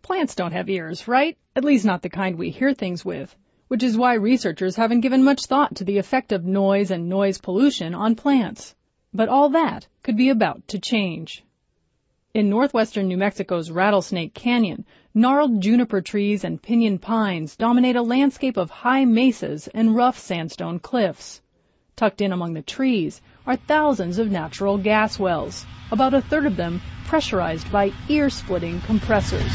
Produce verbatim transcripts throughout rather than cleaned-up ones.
Plants don't have ears, right? At least not the kind we hear things with, which is why researchers haven't given much thought to the effect of noise and noise pollution on plants. But all that could be about to change. In northwestern New Mexico's Rattlesnake Canyon, gnarled juniper trees and pinyon pines dominate a landscape of high mesas and rough sandstone cliffs. Tucked in among the trees are thousands of natural gas wells, about a third of them pressurized by ear-splitting compressors.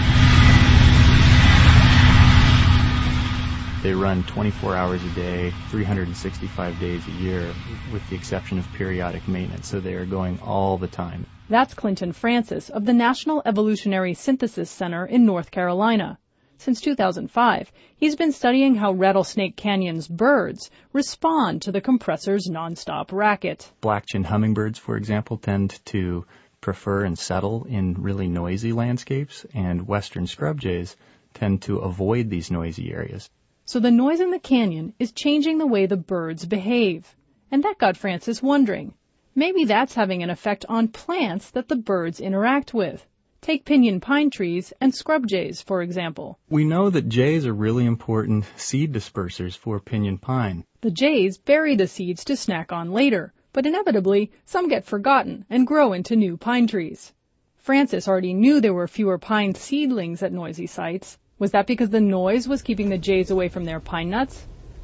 They run twenty-four hours a day, three hundred sixty-five days a year, with the exception of periodic maintenance, so they are going all the time. That's Clinton Francis of the National Evolutionary Synthesis Center in North Carolina. Since two thousand five, he's been studying how Rattlesnake Canyon's birds respond to the compressor's nonstop racket. Black-chinned hummingbirds, for example, tend to prefer and settle in really noisy landscapes, and western scrub jays tend to avoid these noisy areas. So the noise in the canyon is changing the way the birds behave. And that got Francis wondering. Maybe that's having an effect on plants that the birds interact with. Take pinyon pine trees and scrub jays, for example. We know that jays are really important seed dispersers for pinyon pine. The jays bury the seeds to snack on later, but inevitably, some get forgotten and grow into new pine trees. Francis already knew there were fewer pine seedlings at noisy sites. Was that because the noise was keeping the jays away from their pine nuts?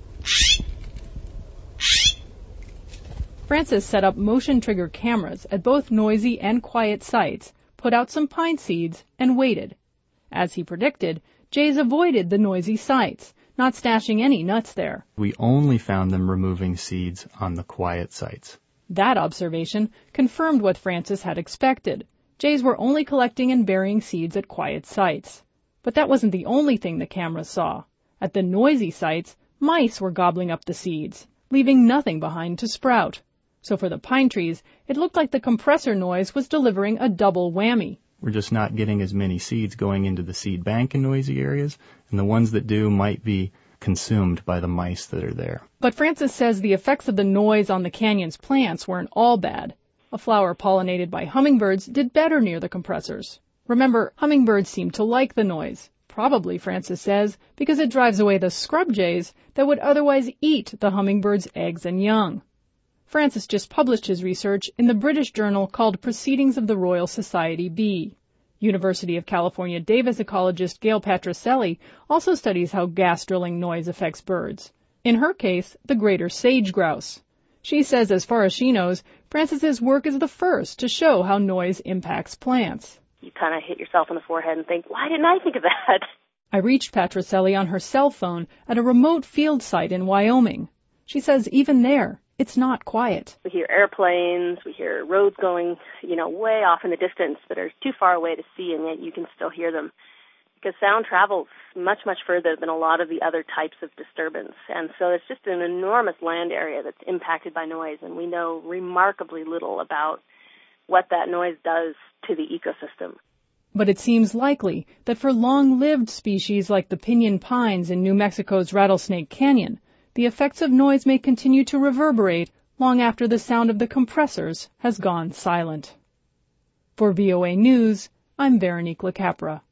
Francis set up motion trigger cameras at both noisy and quiet sites, put out some pine seeds, and waited. As he predicted, jays avoided the noisy sites, not stashing any nuts there. We only found them removing seeds on the quiet sites. That observation confirmed what Francis had expected. Jays were only collecting and burying seeds at quiet sites. But that wasn't the only thing the cameras saw. At the noisy sites, mice were gobbling up the seeds, leaving nothing behind to sprout. So for the pine trees, it looked like the compressor noise was delivering a double whammy. We're just not getting as many seeds going into the seed bank in noisy areas, and the ones that do might be consumed by the mice that are there. But Francis says the effects of the noise on the canyon's plants weren't all bad. A flower pollinated by hummingbirds did better near the compressors. Remember, hummingbirds seem to like the noise. Probably, Francis says, because it drives away the scrub jays that would otherwise eat the hummingbird's eggs and young. Francis just published his research in the British journal called Proceedings of the Royal Society B. University of California Davis ecologist Gail Patricelli also studies how gas drilling noise affects birds. In her case, the greater sage grouse. She says as far as she knows, Francis's work is the first to show how noise impacts plants. You kind of hit yourself on the forehead and think, why didn't I think of that? I reached Patricelli on her cell phone at a remote field site in Wyoming. She says even there, it's not quiet. We hear airplanes, we hear roads going, you know, way off in the distance that are too far away to see, and yet you can still hear them. Because sound travels much, much further than a lot of the other types of disturbance. And so it's just an enormous land area that's impacted by noise, and we know remarkably little about what that noise does to the ecosystem. But it seems likely that for long-lived species like the pinyon pines in New Mexico's Rattlesnake Canyon, the effects of noise may continue to reverberate long after the sound of the compressors has gone silent. For V O A News, I'm Veronique LaCapra.